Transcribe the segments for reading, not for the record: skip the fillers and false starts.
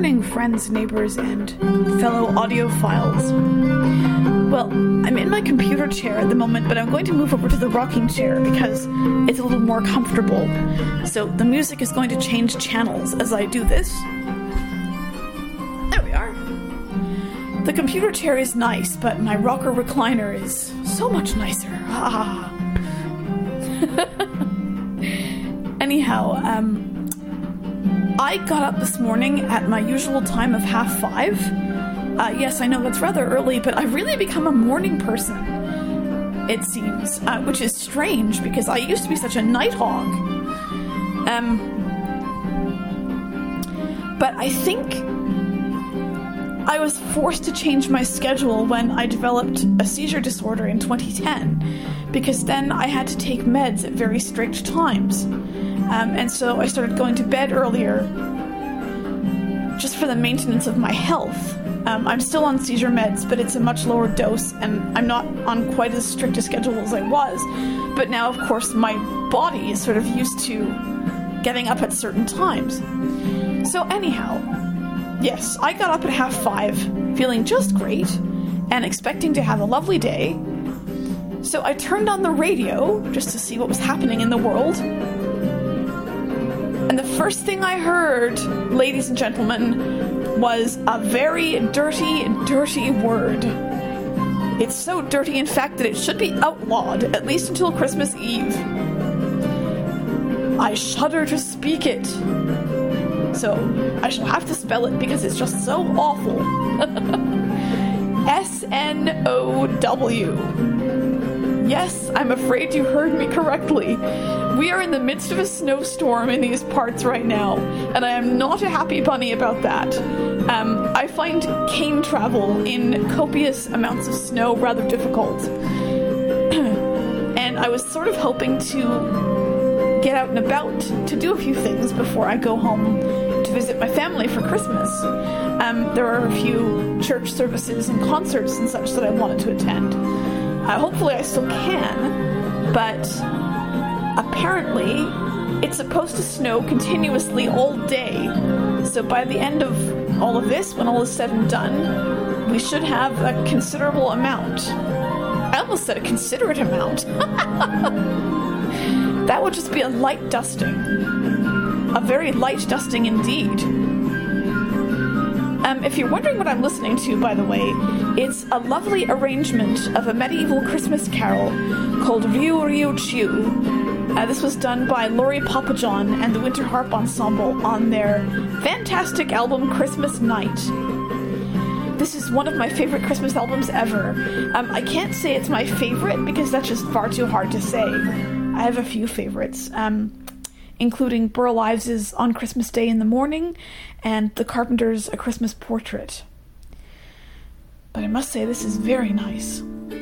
morning, friends, neighbors, and fellow audiophiles. Well, I'm in my computer chair at the moment, but I'm going to move over to the rocking chair because it's a little more comfortable. So the music is going to change channels as I do this. There we are. The computer chair is nice, but my rocker recliner is so much nicer. Anyhow, I got up this morning at my usual time of 5:30. Yes, I know that's rather early, but I've really become a morning person, it seems, which is strange because I used to be such a night hog. But I think I was forced to change my schedule when I developed a seizure disorder in 2010, because then I had to take meds at very strict times. And so I started going to bed earlier just for the maintenance of my health. I'm still on seizure meds, but it's a much lower dose, and I'm not on quite as strict a schedule as I was. But now, of course, my body is sort of used to getting up at certain times. So anyhow, yes, I got up at 5:30, feeling just great, and expecting to have a lovely day. So I turned on the radio just to see what was happening in the world. And the first thing I heard, ladies and gentlemen, was a very dirty, dirty word. It's so dirty, in fact, that it should be outlawed, at least until Christmas Eve. I shudder to speak it. So, I shall have to spell it because it's just so awful. SNOW. Yes, I'm afraid you heard me correctly. We are in the midst of a snowstorm in these parts right now, and I am not a happy bunny about that. I find cane travel in copious amounts of snow rather difficult. And I was sort of hoping to get out and about to do a few things before I go home to visit my family for Christmas. There are a few church services and concerts and such that I wanted to attend. Hopefully I still can, but apparently it's supposed to snow continuously all day. So by the end of all of this, when all is said and done, we should have a considerable amount. I almost said a considerate amount. That would just be a light dusting. A very light dusting indeed. If you're wondering what I'm listening to, by the way, it's a lovely arrangement of a medieval Christmas carol called Riu Riu Chiu. This was done by Laurie Papajohn and the Winter Harp Ensemble on their fantastic album Christmas Night. This is one of my favorite Christmas albums ever. I can't say it's my favorite because that's just far too hard to say. I have a few favorites, including Burl Ives' On Christmas Day in the Morning and The Carpenters' A Christmas Portrait. But I must say this is very nice.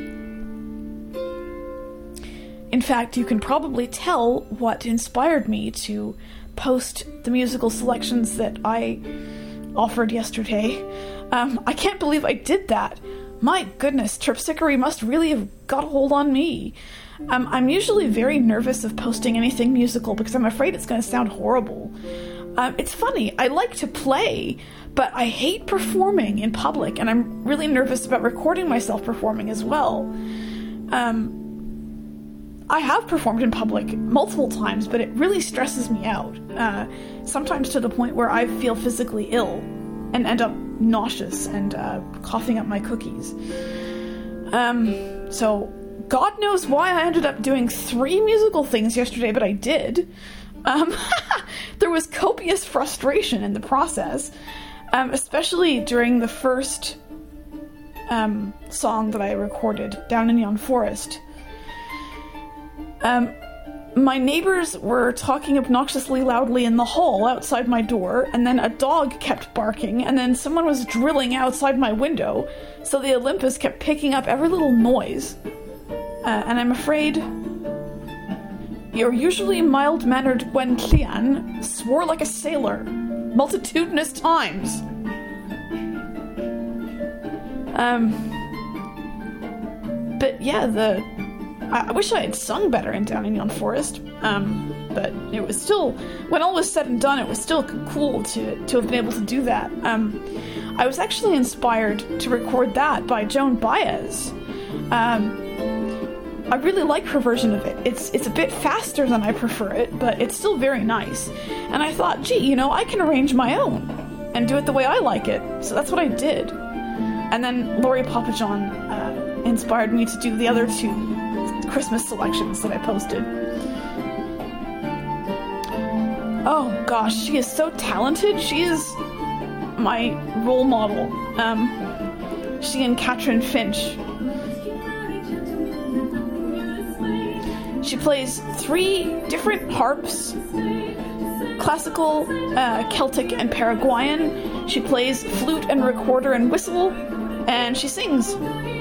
In fact, you can probably tell what inspired me to post the musical selections that I offered yesterday. I can't believe I did that. My goodness, Terpsichore must really have got a hold on me. I'm usually very nervous of posting anything musical because I'm afraid it's going to sound horrible. It's funny, I like to play, but I hate performing in public, and I'm really nervous about recording myself performing as well. I have performed in public multiple times, but it really stresses me out, sometimes to the point where I feel physically ill and end up nauseous and coughing up my cookies. So God knows why I ended up doing 3 musical things yesterday, but I did. There was copious frustration in the process, especially during the first song that I recorded, Down in Yon Forest. My neighbors were talking obnoxiously loudly in the hall outside my door, and then a dog kept barking, and then someone was drilling outside my window, so the Olympus kept picking up every little noise. And I'm afraid your usually mild-mannered Gwen Clean swore like a sailor multitudinous times. But yeah, I wish I had sung better in Down in Yon Forest, but it was still, when all was said and done, it was still cool to have been able to do that. I was actually inspired to record that by Joan Baez. I really like her version of it. It's a bit faster than I prefer it, but it's still very nice. And I thought, gee, I can arrange my own and do it the way I like it. So that's what I did. And then Lori Papajohn inspired me to do the other two Christmas selections that I posted. Oh gosh, she is so talented. She is my role model. She and Catherine Finch. She plays 3 different harps, classical, Celtic, and Paraguayan. She plays flute and recorder and whistle, and she sings.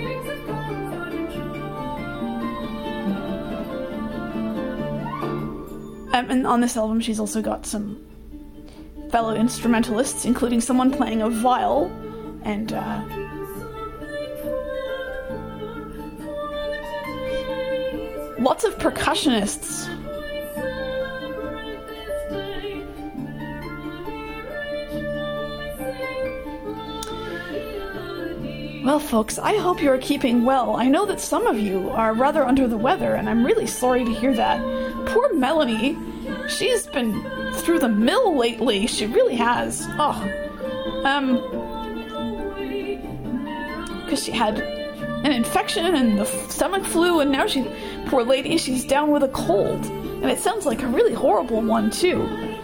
And on this album, she's also got some fellow instrumentalists, including someone playing a viol, and lots of percussionists. Well, folks, I hope you are keeping well. I know that some of you are rather under the weather, and I'm really sorry to hear that. Poor Melanie, she's been through the mill lately. She really has. Because she had an infection and the stomach flu, and now poor lady, she's down with a cold. And it sounds like a really horrible one, too.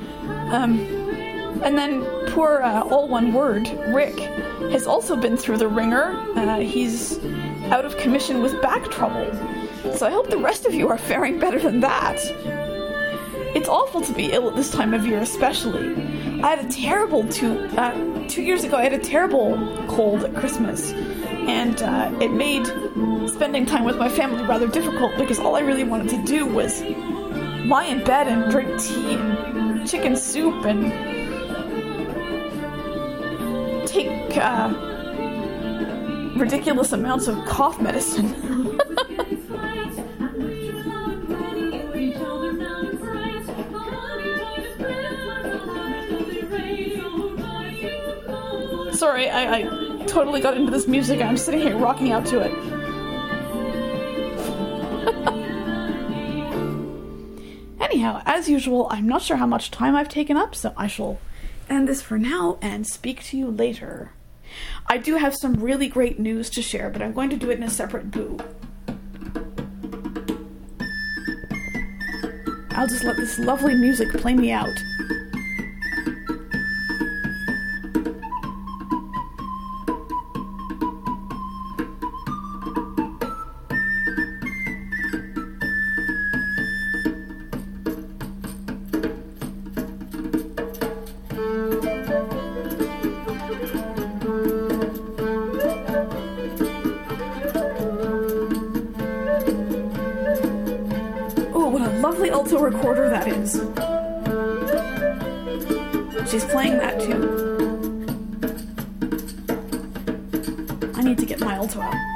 And then poor, all one word, Rick, has also been through the ringer. He's out of commission with back trouble. So I hope the rest of you are faring better than that. It's awful to be ill at this time of year, especially. I had a terrible 2 years ago, I had a terrible cold at Christmas. And it made spending time with my family rather difficult because all I really wanted to do was lie in bed and drink tea and chicken soup and take ridiculous amounts of cough medicine. Sorry, I totally got into this music. I'm sitting here rocking out to it. Anyhow, as usual, I'm not sure how much time I've taken up, so I shall end this for now and speak to you later. I do have some really great news to share, but I'm going to do it in a separate boo. I'll just let this lovely music play me out. Lovely alto recorder that is. She's playing that too. I need to get my alto out.